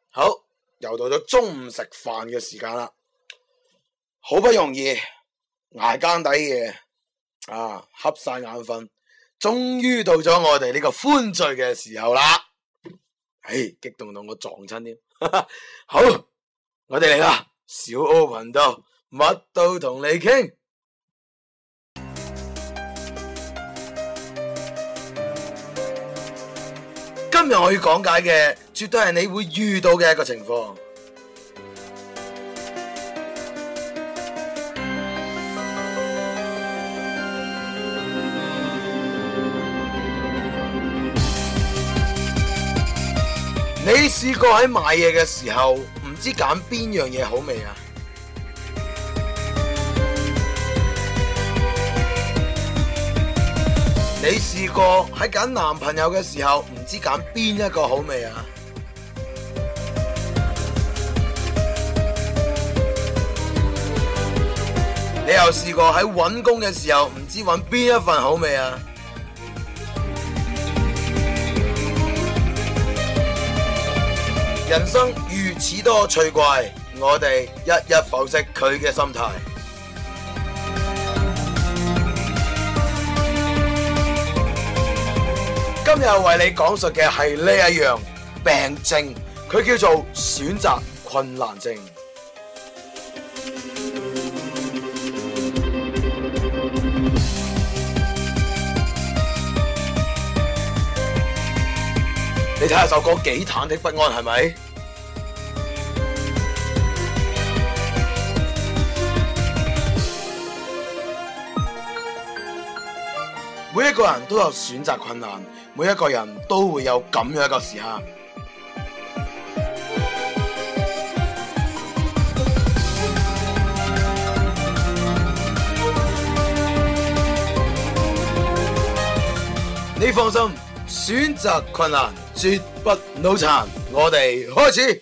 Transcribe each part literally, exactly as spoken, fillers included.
好，又到咗中午食飯嘅時間啦，好不容易捱更抵夜啊，瞌晒眼瞓，終於到咗我哋呢個歡聚嘅時候啦！唉，激動到我撞親添。好，我哋嚟啦，小 O 頻道，乜都同你傾。今日我要講解嘅，絕對係你會遇到嘅一個情況。你試過喺買嘢嘅時候，唔知揀邊樣嘢好味啊？你試過喺揀男朋友嘅時候，唔知揀邊一個好味啊？你又試過喺揾工嘅時候，唔知揾邊一份好味啊？人生如此多趣怪，我哋一一剖析佢嘅心態。今日為你講述嘅係呢一樣病症，佢叫做選擇困難症。你睇下首歌幾忐忑不安，係咪？每一個人都有選擇困難，每一個人都會有咁樣一個時刻。你放心，選擇困難絕不腦殘。我哋開始。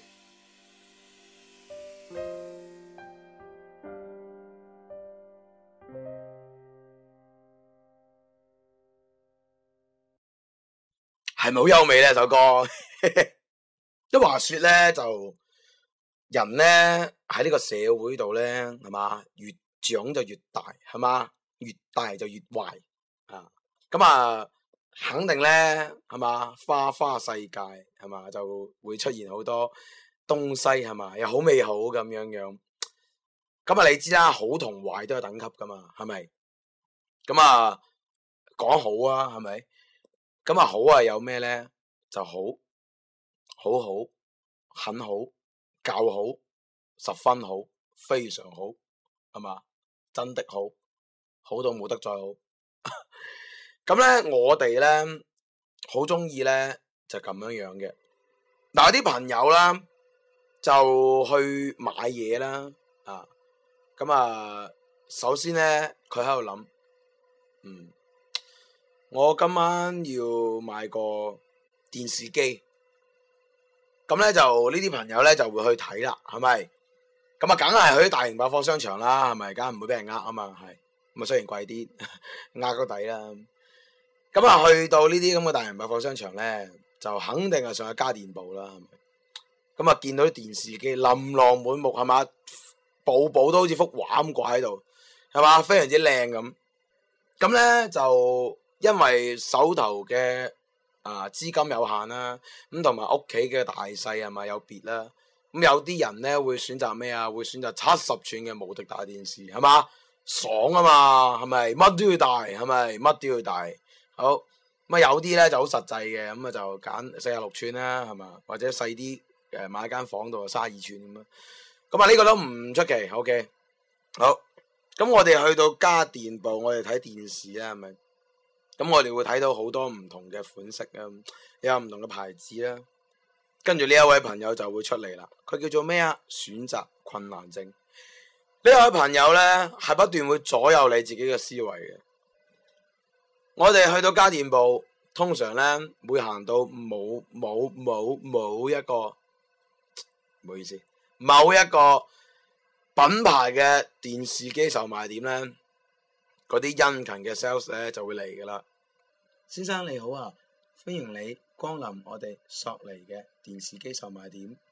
係咪好優美呢首歌？一話說咧，就人咧喺呢個社會度咧，係嘛，越長就越大，係嘛，越大就越壞啊！咁啊，肯定咧，係嘛，花花世界，係嘛，就會出現好多東西，係嘛，又好美好咁樣樣。咁啊，你知啦，好同壞都有等級噶嘛，係咪？咁啊，講好啊，係咪？咁啊好啊，有咩咧？就好，好好，很好，較好，十分好，非常好，係嘛？真的好，好到冇得再好。咁咧，我哋咧好中意咧就咁樣樣嘅。嗱，有啲朋友啦就去買嘢啦，啊，咁啊，首先咧佢喺度諗，嗯。我今晚要買個電視機，咁咧就呢啲朋友咧就會去睇啦，係咪？咁啊，梗係去大型百貨商場啦，係咪？梗係唔會俾人呃啊嘛，係咁啊，雖然貴啲，呃個底啦。咁啊，去到呢啲咁嘅大型百貨商場咧，就肯定係上去家電部啦，係咪？咁啊，見到啲電視機琳琅滿目，係嘛，部部都好似幅畫咁掛喺度，係嘛，非常之靚咁。咁咧就。因為手頭嘅啊資金有限啦，咁同埋屋企嘅大細係咪有別啦？咁有啲人咧會選擇咩啊？會選擇七十寸嘅無敵大電視，係嘛？爽啊嘛，係咪？乜都要大，係咪？乜都要大。好咁啊，有啲咧就好實際嘅，咁啊就揀四十六寸啦，係嘛？或者細啲誒買間房度卅二寸咁啊。咁啊呢個都唔出奇。OK， 好。咁我哋去到家電部，我哋睇電視啦，係咪？咁我哋會睇到好多唔同嘅款式啊，有唔同嘅牌子啦。跟住呢一位朋友就會出嚟啦，佢叫做咩啊？選擇困難症。呢位朋友咧係不斷會左右你自己嘅思維嘅。我哋去到家電部，通常咧會行到冇冇冇冇一個，唔好意思，某一個品牌嘅電視機售賣點咧。嗰啲殷勤嘅 sales 咧就會嚟噶啦。先生你好啊，歡迎你光臨我哋索尼嘅電視機售賣點。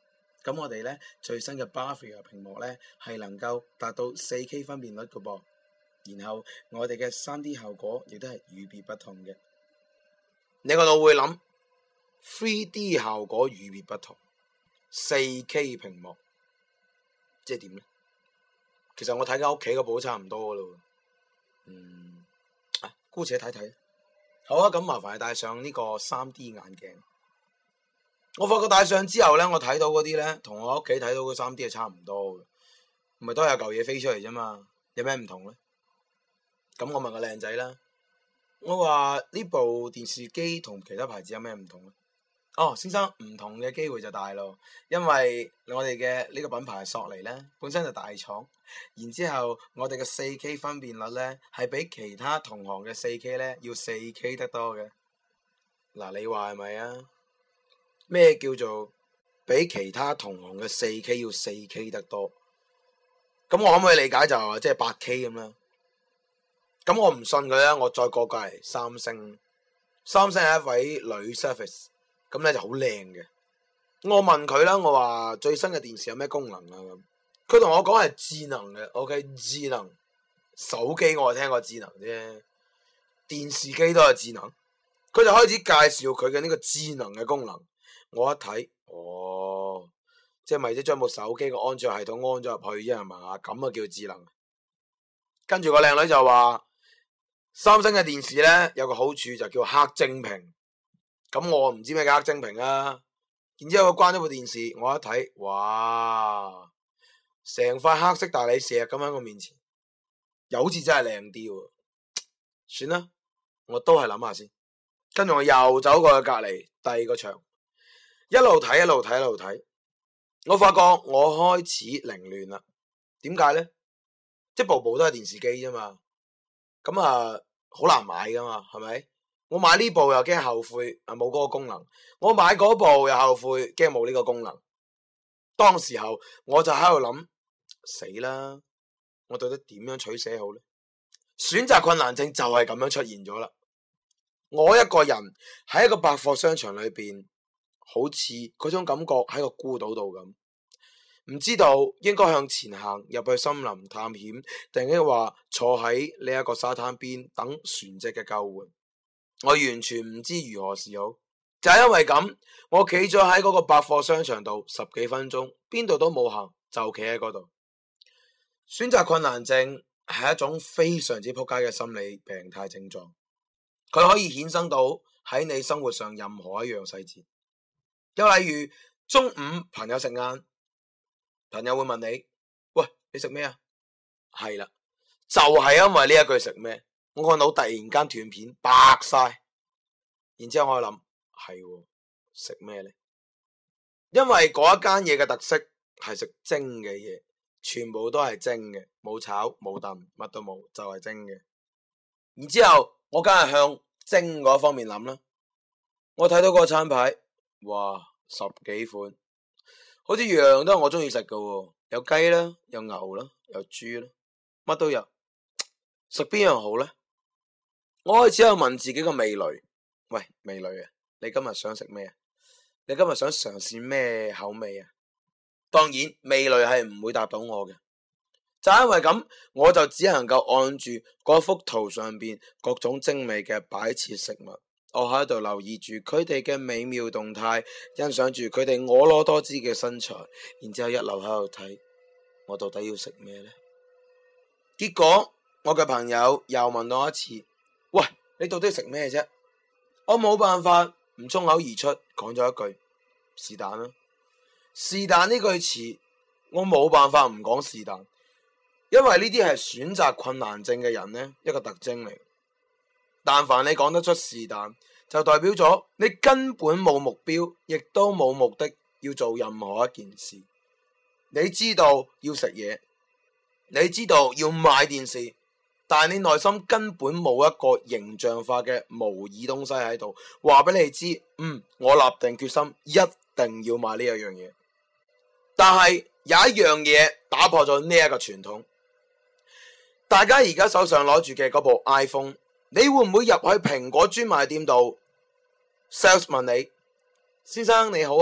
咁我哋咧最新嘅 Bravia 屏幕咧係能夠達到四 K 分辨率嘅噃，然後我哋嘅 三 D 效果亦都係與別不同嘅。你個腦會諗 三 D 效果與別不同，四 K 屏幕即係點咧？其實我睇緊屋企嗰部都差唔多咯。嗯，啊，姑且睇睇。好啊，咁麻煩你戴上呢個 三 D 眼鏡。我發覺戴上之後咧，我睇到嗰啲咧，同我屋企睇到嘅三 D 係差唔多嘅，唔係都係有嚿嘢飛出嚟啫嘛，有咩唔同咧？咁我問個靚仔啦，我話呢部電視機同其他牌子有咩唔同咧？哦，先生，唔同嘅機會就大咯，因為我哋嘅呢個品牌索尼咧，本身就大廠，然之後我哋嘅四 K 分辨率咧係比其他同行嘅四 K 咧要四 K 得多嘅。嗱，你話係咪啊？咩叫做比其他同行嘅四 K 要四 K 得多？咁我可唔可以理解就係即係八 K 咁啦？咁我唔信佢啦，我再過過嚟三星，三星係一位女 Surface。咁咧就好靚嘅。我問佢啦，我話最新嘅電視有咩功能啊？咁佢同我講係智能嘅。OK， 智能手機我係聽過智能啫，電視機都係智能。佢就開始介紹佢嘅呢個智能嘅功能。我一睇，哦，即係咪即將部手機嘅安卓系統安咗入去啫係嘛？咁啊叫智能。跟住個靚女就話，三星嘅電視咧有個好處就叫黑晶屏。咁我唔知咩叫黑晶屏啊，然之後我關咗部電視，我一睇，哇，成塊黑色大理石咁喺我面前，又好似真係靚啲喎。算啦，我都係諗下先。跟住我又走過去隔籬第二個牆，一路睇一路睇一路睇，我發覺我開始凌亂啦。點解咧？即係部部都係電視機啫嘛，咁啊好難買噶嘛，係咪？我買呢部又驚後悔啊冇嗰個功能，我買嗰部又後悔驚冇呢個功能。當時候我就喺度諗，死啦！我到底點樣取捨好呢？選擇困難症就係咁樣出現咗啦。我一個人喺一個百貨商場裏邊，好似嗰種感覺喺個孤島度咁，唔知道應該向前行入去森林探險，定係話坐喺呢一個沙灘邊等船隻嘅救援。我完全唔知如何是好，就係因為咁，我企咗喺嗰個百貨商場度十幾分鐘，邊度都冇行，就企喺嗰度。選擇困難症係一種非常之撲街嘅心理病態症狀，佢可以衍生到喺你生活上任何一樣細節。又例如中午朋友食晏，朋友會問你：喂，你食咩啊？係啦，就係因為呢一句食咩。我個腦突然間斷片白晒，然之後我諗係食咩呢？因為嗰一間嘢嘅特色係食蒸嘅嘢，全部都係蒸嘅，冇炒冇燉，乜都冇，就係蒸嘅。然之後我梗係向蒸嗰方面諗啦。我睇到個餐牌，哇，十幾款，好似樣樣都係我中意食嘅，有雞啦，有牛啦，有豬啦，乜都有。食邊樣好呢？我開始喺度問自己個味蕾，喂，味蕾啊，你今日想食咩啊？你今日想嘗試咩口味啊？當然，味蕾係唔會答到我嘅，就因為咁，我就只能夠按住嗰幅圖上邊各種精美嘅擺設食物，我喺度留意住佢哋嘅美妙動態，欣賞住佢哋婀娜多姿嘅身材，然之後一路喺度睇，我到底要食咩呢？結果我嘅朋友又問我一次。喂，你到底食咩啫？我冇辦法唔衝口而出講咗一句是但啦。是但呢句詞我冇辦法唔講是但，因為呢啲係選擇困難症嘅人呢一個特徵嚟。但凡你講得出是但，就代表咗你根本冇目標，亦都冇目的要做任何一件事。你知道要食嘢，你知道要買電視，但係你內心根本冇一個形象化嘅模擬東西喺度，話俾你知，嗯，我立定決心一定要買呢一樣嘢。但係有一樣嘢打破咗呢一個傳統，大家而家手上攞住嘅嗰部 iPhone， 你會唔會入去蘋果專賣店度 sales 問你，先生你好啊，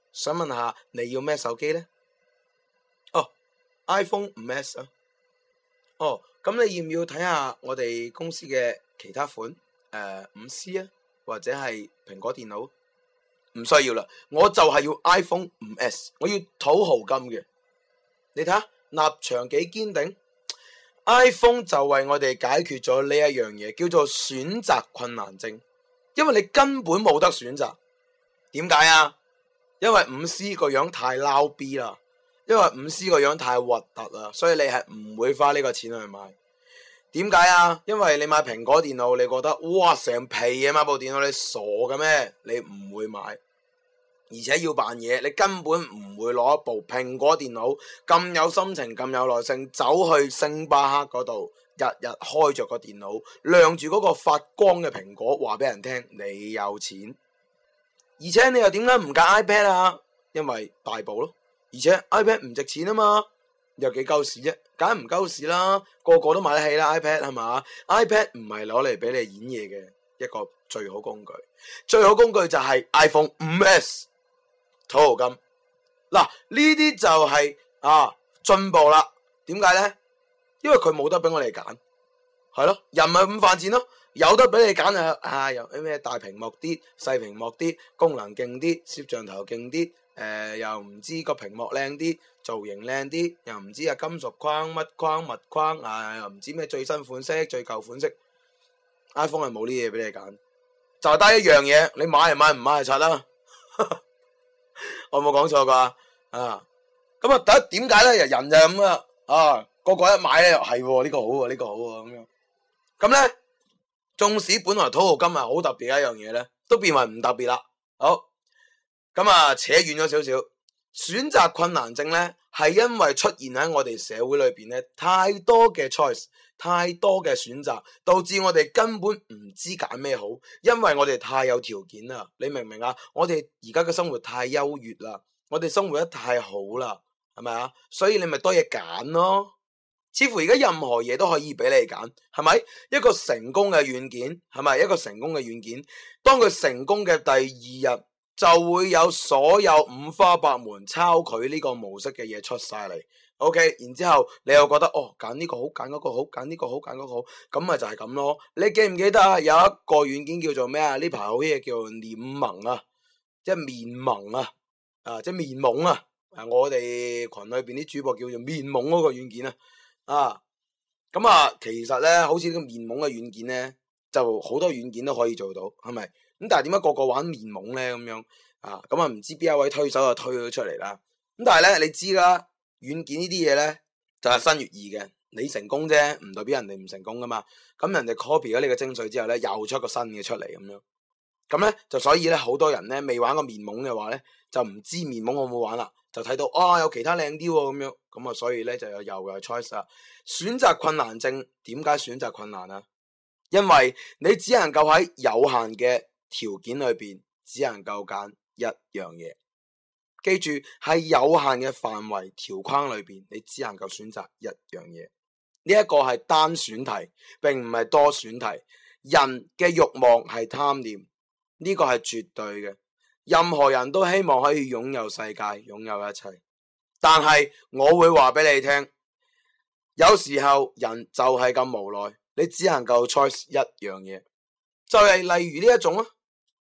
想問下你要咩手機呢？哦 ，iPhone 五 S 啊。哦，咁你要唔要睇下我哋公司嘅其他款？誒、呃，五 C 啊，或者係蘋果電腦？唔需要啦，我就係要 iPhone 五 S， 我要土豪金嘅。你睇下立場幾堅定。iPhone 就為我哋解決咗呢一樣嘢，叫做選擇困難症。因為你根本冇得選擇。點解啊？因為五 C 個樣太撈 B 啦，因為五 C 個樣太核突啦，所以你係唔會花呢個錢去買。點解啊？因為你買蘋果電腦，你覺得哇成皮嘢買部電腦，你傻嘅咩？你唔會買，而且要扮嘢，你根本唔會攞一部蘋果電腦咁有心情、咁有耐性，走去星巴克嗰度，日日開着個電腦，亮住嗰個發光嘅蘋果，話俾人聽你有錢。而且你又點解唔揀 iPad 啊？因為大部咯，而且 iPad 唔值錢啊嘛，有幾鳩屎啫，梗唔鳩屎啦，個個都買得起啦 iPad 係嘛 ？iPad 唔係攞嚟俾你演嘢嘅一個最好工具，最好工具就係 iPhone 五 S 土豪金。嗱呢啲就係、是、啊進步啦。點解咧？因為佢冇得俾我哋揀，係咯，人咪咁犯賤咯。有得俾你揀啊！啊，又咩大屏幕啲、細屏幕啲、功能勁啲、攝像頭勁啲，誒、呃、又唔知個屏幕靚啲、造型靚啲，又唔知啊金屬框乜框乜框啊，又唔知咩最新款式、最舊款式。iPhone 係冇呢嘢俾你揀，就係得一樣嘢，你買係買，唔買係拆啦。我冇講錯啩？啊，咁啊，第一點解咧？人就係咁啊，啊個個一買咧，係呢、呢個好啊，呢、呢個好啊，咁樣，咁咧。縱使本來土豪金係好特別一樣嘢咧，都變為唔特別啦。好，咁啊扯遠咗少少。選擇困難症咧，係因為出現喺我哋社會裏邊咧，太多嘅 choice，太多嘅選擇，導致我哋根本唔知揀咩好。因為我哋太有條件啦，你明唔明啊？我哋而家嘅生活太優越啦，我哋生活得太好啦，係咪啊？所以你咪多嘢揀咯。似乎而家任何嘢都可以俾你揀，係咪？一個成功嘅軟件，係咪？一個成功嘅軟件，當佢成功嘅第二日，就會有所有五花八門抄佢呢個模式嘅嘢出晒嚟。OK， 然之後你又覺得哦，揀呢個好，揀嗰個好，揀呢個好，揀嗰個好，咁咪就係咁咯。你記唔記得啊？有一個軟件叫做咩啊？呢排好嘢叫臉萌啊，即係面萌啊，啊，即係面懵啊。啊，我哋群裏邊啲主播叫做面懵嗰個軟件啊。啊，咁啊，其實咧，好似呢個面懵嘅軟件咧，就好多軟件都可以做到，係咪？咁但係點解個個玩面懵咧？咁樣啊，咁啊，唔知邊一位推手就推咗出嚟啦。咁但係咧，你知啦，軟件呢啲嘢咧就係新月異嘅，你成功啫，唔代表人哋唔成功噶嘛。咁人哋 copy 咗你嘅精髓之後咧，又出個新嘅出嚟咁樣。咁咧就所以咧，好多人咧未玩過面懵嘅話咧，就唔知面懵我冇玩啦。就睇到啊、哦，有其他靚啲喎咁樣，咁啊，所以咧就有又有 choice 啦。選擇困難症，點解選擇困難啊？因為你只能夠喺有限嘅條件裏邊，只能夠揀一樣嘢。記住，喺有限嘅範圍條框裏邊，你只能夠選擇一樣嘢。呢一個係單選題，並唔係多選題。人嘅慾望係貪念，呢個係絕對嘅。任何人都希望可以擁有世界，擁有一切，但係我會話俾你聽，有時候人就係咁無奈，你只能夠 choice 一樣嘢，就係例如呢一種啊，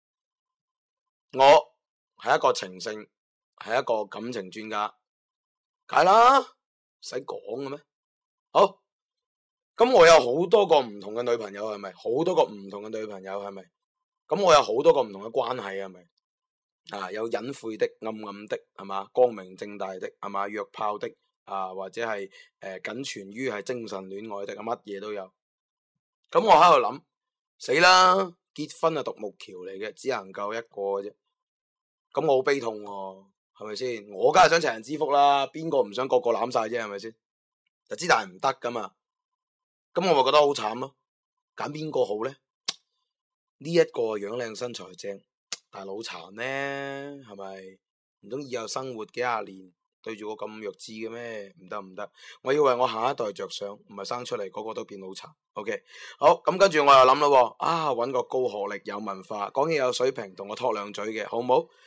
我係一個情聖，係一個感情專家，梗係啦，使講嘅咩？好，咁我有好多個唔同嘅女朋友，係咪？好多個唔同嘅女朋友，係咪？咁我有好多個唔同嘅關係，係咪？啊，有隱晦的、暗暗的，係嘛？光明正大的，係嘛？約炮的，啊，或者係誒僅存於係精神戀愛的，乜嘢都有。咁我喺度諗，死啦！結婚係獨木橋嚟嘅，只能夠一個啫。咁我好悲痛喎，係咪先？我梗係想齊人之福啦，邊個唔想個個攬晒啫？係咪先？就知但係唔得噶嘛。咁我咪覺得好慘咯。揀邊個好咧？呢一個樣靚身材正。但係腦殘呢，係咪？唔通以後生活幾廿年對住我咁弱智嘅咩？唔得唔得，我要為我下一代着想，唔係生出嚟個個都變腦殘。OK， 好，咁跟住我又諗啦，啊，搵個高學歷、有文化、講嘢有水平，同我拖兩嘴嘅好唔好？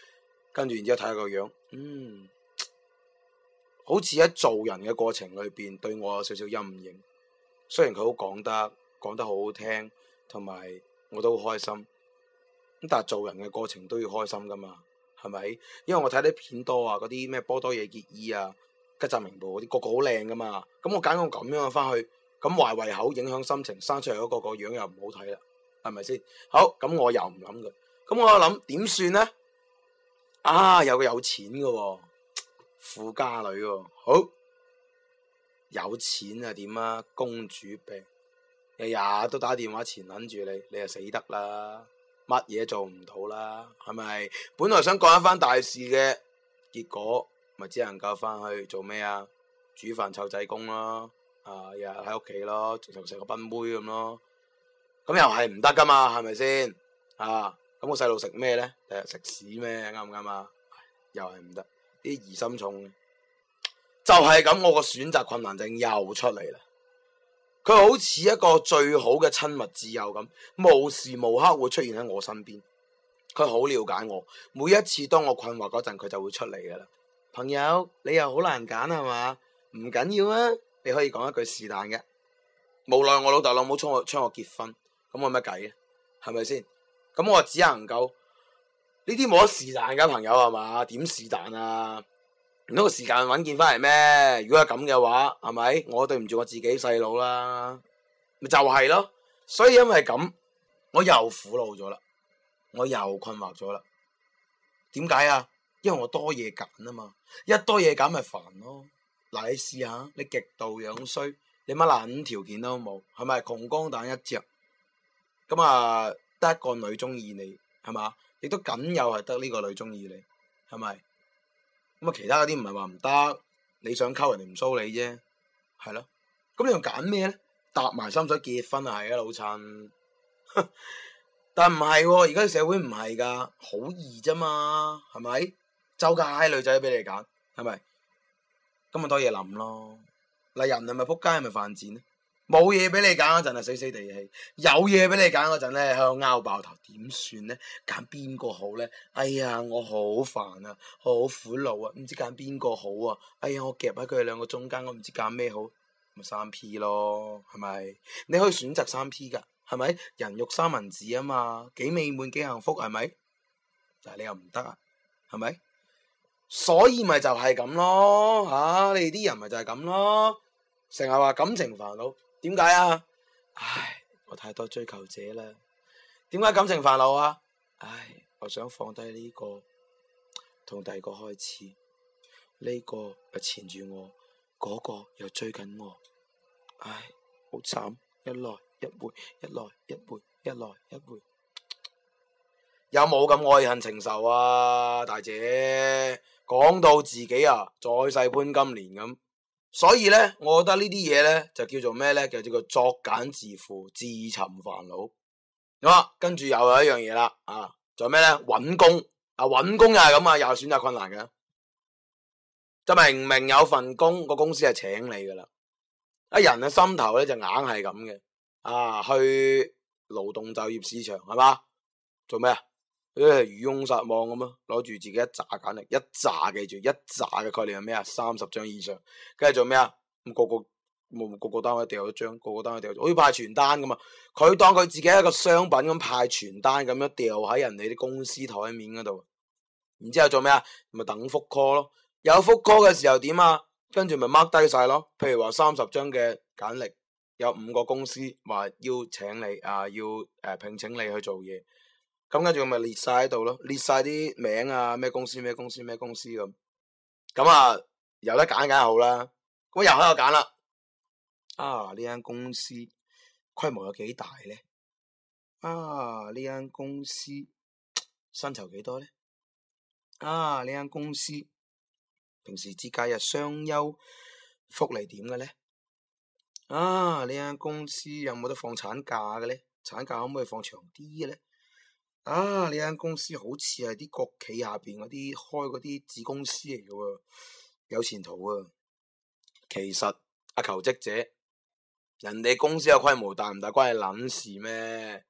跟住然之後睇下個樣，嗯，好似喺做人嘅過程裏邊對我有少少陰影。雖然佢好講得講得好好聽，同埋我都好開心，咁但係做人嘅過程都要開心噶嘛，係咪？因為我睇啲片多啊，嗰啲咩波多野結衣啊、吉澤明步嗰啲個個好靚噶嘛，咁我揀個咁樣嘅翻去，咁壞胃口影響心情，生出嚟嗰個個樣又唔好睇啦，係咪先？好，咁我又唔諗嘅，咁我又諗點算呢？啊，有個有錢嘅喎，富家女喎，好有錢啊點啊？公主病，日日都打電話纏撚住你，你就死得啦，乜嘢做唔到啦，係咪？本來想幹一番大事嘅，結果咪只能夠翻去做咩啊？煮飯湊仔公咯，啊日日喺屋企咯，直頭成個賓妹咁咯，咁又係唔得噶嘛，係咪先？啊！咁個細路食咩咧？第日食屎咩？啱唔啱啊？又係唔得，啲疑心重嘅，就係咁，我個選擇困難症又出嚟啦。佢好似一個最好嘅親密摯友咁，無時無刻會出現喺我身邊。佢好了解我，每一次當我困惑嗰陣，佢就會出嚟噶啦。朋友，你又好難揀係嘛？唔緊要啊，你可以講一句是但嘅。無奈我老豆老母催我催我結婚，咁我乜計咧？係咪先？咁我只能夠呢啲冇得是但噶，朋友係嘛？點是但啊？唔通個時間揾見翻嚟咩？如果係咁嘅話，係咪？我對唔住我自己細佬啦，咪就係咯。所以因為咁，我又苦惱咗啦，我又困惑咗啦。點解啊？因為我多嘢揀啊嘛，一多嘢揀咪煩咯。嗱，你試下，你極度樣衰，你乜撚條件都冇，係咪？窮光蛋一隻，咁啊〜得一個女中意你，係嘛？亦都僅有係得呢個女中意你，係咪？咁啊，其他嗰啲唔係話唔得，你想溝人哋唔騷你啫，係咯？咁你又揀咩咧？搭埋心水結婚啊，係啊，老襯。但唔係喎，而家社會唔係噶，好易啫嘛，係咪？周街女仔俾你揀，係咪？咁咪多嘢諗咯。嗱，人係咪仆街，係咪犯賤咧？冇嘢俾你揀嗰陣係死死地氣，有嘢俾你揀嗰陣咧喺度拗爆頭，點算咧？揀邊個好咧？哎呀，我好煩啊，好苦惱啊，唔知揀邊個好啊！哎呀，我夾喺佢哋兩個中間，我唔知揀咩好，咪三 P 咯，係咪？你可以選擇三 P 噶，係咪？人肉三文治啊嘛，幾美滿幾幸福，係咪？但係你又唔得啊，係咪？所以咪就係咁咯，吓、啊、你哋啲人咪就係咁咯，成日話感情煩惱。點解啊？唉，我太多追求者啦。點解感情煩惱啊？唉，我想放低呢個，同第二個開始。呢個又纏住我，嗰個又追緊我。唉，好慘，一來一回，一來一回，一來一回。有冇咁愛恨情仇啊，大姐？講到自己啊，再世潘金蓮咁。所以咧，我覺得呢啲嘢咧就叫做咩咧？就叫做作繭自負、自尋煩惱。咁啊，跟住又有一樣嘢啦，啊，仲有咩咧？搵工啊，搵工又係咁啊，又係選擇困難嘅。就明明有份工，個公司係請你噶啦，啊人嘅心頭咧就硬係咁嘅。啊，去勞動就業市場係嘛？做咩啊？誒，漁翁撒網咁啊，攞住自己一紮簡歷，一紮記住，一紮嘅概念係咩啊？三十張以上，跟住做咩啊？咁個個冇個個單位掉咗張，個個單位掉咗，好似派傳單咁啊！佢當佢自己係一個商品咁派傳單咁樣掉喺人哋啲公司台面嗰度，然之後做咩啊？咪等復 call 咯，有復 call 嘅時候點啊？跟住咪 mark 低晒咯。譬如話三十張嘅簡歷，有五個公司話要請你啊，要誒、呃、聘請你去做嘢。咁跟住我咪列晒喺度咯，列晒啲名啊，咩公司咩公司咩公司咁，咁啊有得揀梗係好啦，咁又喺度揀啦。啊呢間公司規模有幾大咧？啊呢間公司薪酬幾多咧？啊呢間公司平時節假日雙休福利點嘅咧？啊呢間公司有冇得放產假嘅咧？產假可唔可以放長啲嘅咧？啊！呢間公司好似係啲國企下邊嗰啲開嗰啲子公司嚟嘅喎，有前途啊！其實阿求職者，人哋公司有規模大唔大關你撚事咩？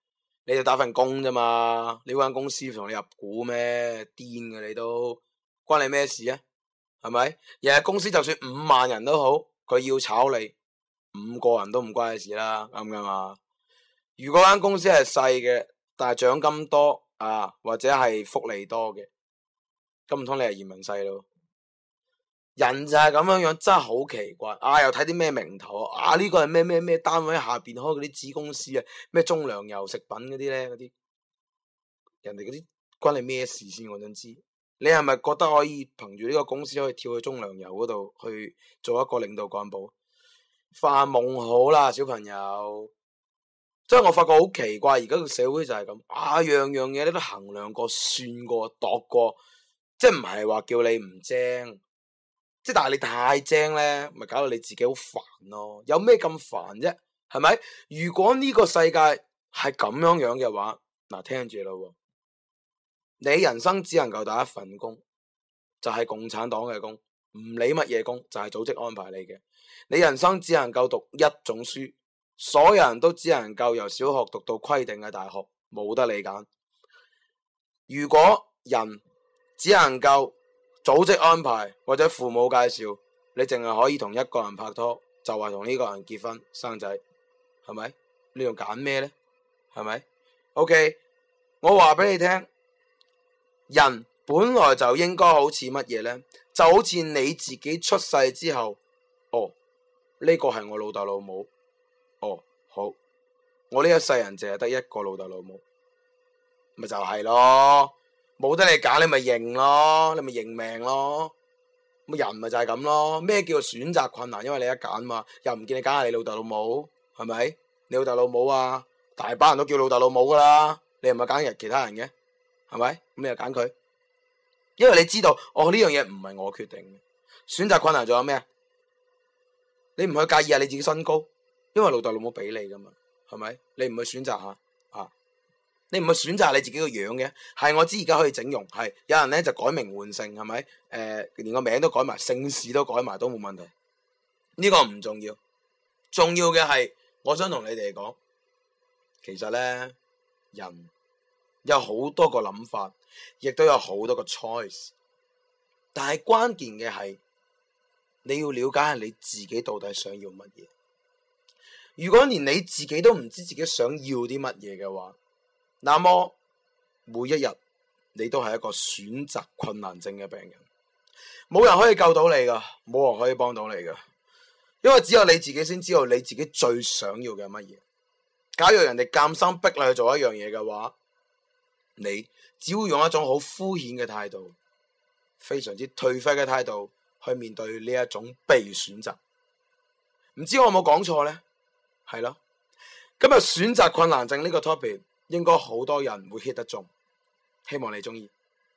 你就打份工啫嘛，你間公司同你入股咩？癲嘅你都，關你咩事啊？係咪？日日公司就算五萬人都好，佢要炒你五個人都唔關你事啦，啱唔啱啊？如果間公司係細嘅，但係獎金多啊，或者係福利多嘅，咁唔通你係移民細咯？人就係咁樣樣，真係好奇怪啊！又睇啲咩名頭啊？呢、這個係咩咩咩單位下邊開嗰啲子公司啊？咩中糧油食品嗰啲咧？嗰啲人哋嗰啲關你咩事先？我想知，你係咪覺得可以憑住呢個公司可以跳去中糧油嗰度去做一個領導幹部？發夢好啦，小朋友！即係我發覺好奇怪，而家個社會就係咁啊，樣樣嘢你都衡量過、算過、度過，即係唔係話叫你唔精。即係但係你太精咧，咪搞到你自己好煩咯。有咩咁煩啫？係咪？如果呢個世界係咁樣樣嘅話，嗱，聽住咯，你人生只能夠打一份工，就係共產黨嘅工，唔理乜嘢工，就係組織安排你嘅。你人生只能夠讀一種書，所有人都只能夠由小學讀到規定嘅大學，冇得你揀。如果人只能夠組織安排或者父母介紹，你淨係可以同一個人拍拖，就話同呢個人結婚生仔，係咪？你仲揀咩呢？係咪 ？OK， 我話俾你聽，人本來就應該好似乜嘢呢？就好似你自己出世之後，哦，呢個係我老豆老母，哦，好，我呢一世人淨係得一個老豆老母，咪就係咯。冇得你揀，你咪認咯，你咪認命咯。咁人咪就係咁咯。咩叫做選擇困難？因為你一揀嘛，又唔見你揀下你老豆老母，係咪？你老豆老母啊，大把人都叫老豆老母噶啦，你唔係揀人其他人嘅，係咪？咁你就揀佢，因為你知道，哦，呢樣嘢唔係我決定嘅。選擇困難仲有咩啊？你唔去介意下你自己身高，因為老豆老母俾你噶嘛，係咪？你唔去選擇下啊？你唔去選擇你自己個樣嘅，係我知而家可以整容，係有人咧就改名換姓，係咪？誒、呃，連個名都改埋，姓氏都改埋都冇問題。呢、這個唔重要，重要嘅係，我想同你哋講，其實咧，人有好多個諗法，亦都有好多個 choice，但係關鍵嘅係你要了解下你自己到底想要乜嘢。如果連你自己都唔知自己想要啲乜嘢嘅話，那麼每一日你都係一個選擇困難症嘅病人，冇人可以救到你噶，冇人可以幫到你噶，因為只有你自己先知道你自己最想要嘅乜嘢。假如人哋監生逼你去做一樣嘢嘅話，你只會用一種好敷衍嘅態度，非常之頹廢嘅態度去面對呢一種被選擇。唔知我有冇講錯呢？係咯，今日選擇困難症呢個 topic。應該好多人會 hit 得中，希望你鍾意。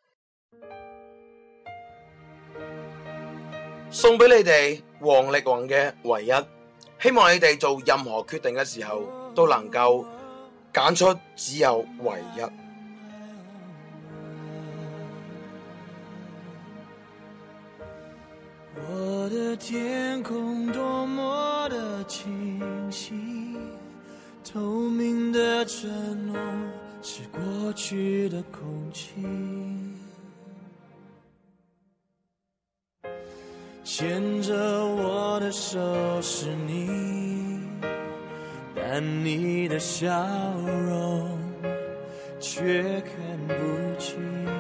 送俾你哋王力宏嘅唯一，希望你哋做任何決定嘅時候都能夠揀出只有唯一。 我的天空多麼的清晰，透明的承諾是過去的空氣，牽着我的手是你，但你的笑容卻看不清。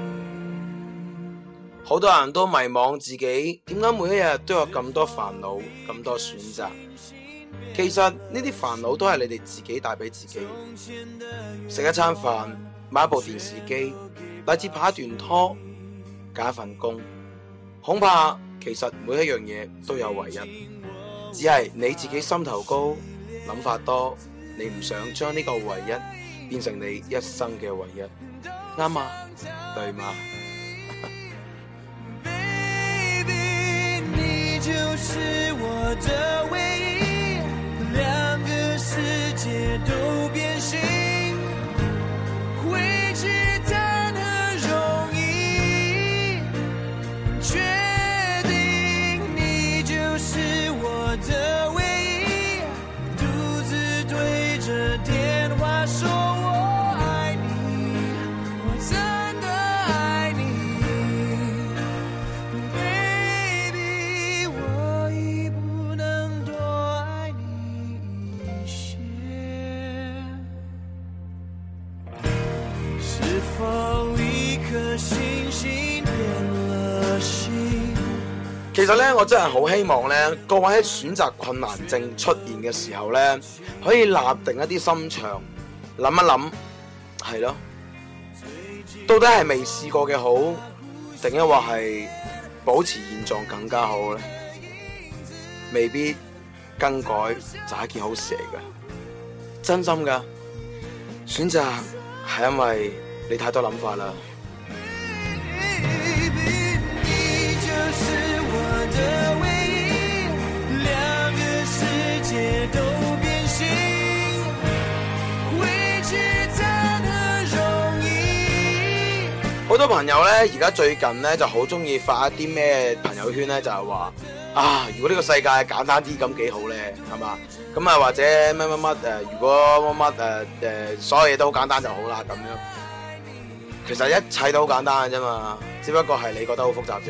好多人都迷惘自己，點解每一日都有咁多煩惱，咁多選擇？其實呢啲煩惱都係你哋自己帶俾自己。食一餐飯，買一部電視機，乃至拍一段拖，揀一份工，恐怕其實每一樣嘢都有唯一，只係你自己心頭高，諗法多，你唔想將呢個唯一變成你一生嘅唯一，啱嗎？對嗎 ？Baby， 你就是我的唯一，兩個世界都變形，回去談何容易，確定你就是我的唯一，獨自對着電話說我愛其實咧，我真係好希望咧，各位喺選擇困難症出現嘅時候咧，可以立定一啲心腸，諗一諗，係咯，到底係未試過嘅好，定抑或係保持現狀更加好咧？未必更改就係一件好事嚟嘅，真心噶。選擇係因為你太多諗法啦。好多朋友咧，而家最近咧就好中意發一啲咩朋友圈咧，就係話啊，如果呢個世界簡單啲咁幾好咧，係嘛？咁啊或者乜乜乜誒，如果乜乜誒誒，所有嘢都好簡單就好啦咁樣。其實一切都好簡單嘅啫嘛，只不過係你覺得好複雜啫。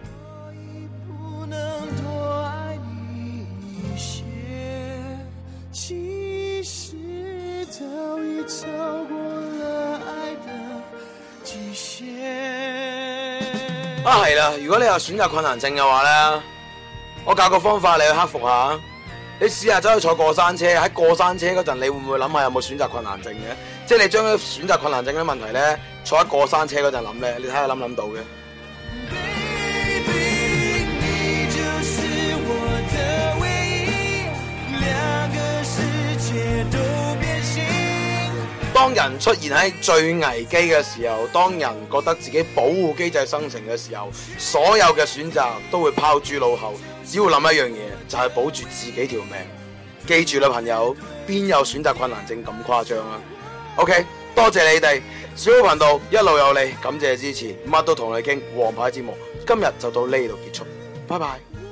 啊係啦，如果你有選擇困難症嘅話咧，我教個方法你去克服下。你試下走去坐過山車，喺過山車嗰陣，你會唔會諗下有冇選擇困難症嘅？即係你將選擇困難症嘅問題咧，坐喺過山車嗰陣諗咧，你睇下諗唔諗到嘅？當人出現喺最危機嘅時候，當人覺得自己保護機制生成嘅時候，所有嘅選擇都會拋諸腦後，只要諗一樣嘢，就係保住自己條命。記住啦，朋友，邊有選擇困難症咁誇張啊 ？OK， 多謝你哋，小好頻道一路有你，感謝支持，乜都同你傾，王牌節目今日就到呢度結束，拜拜。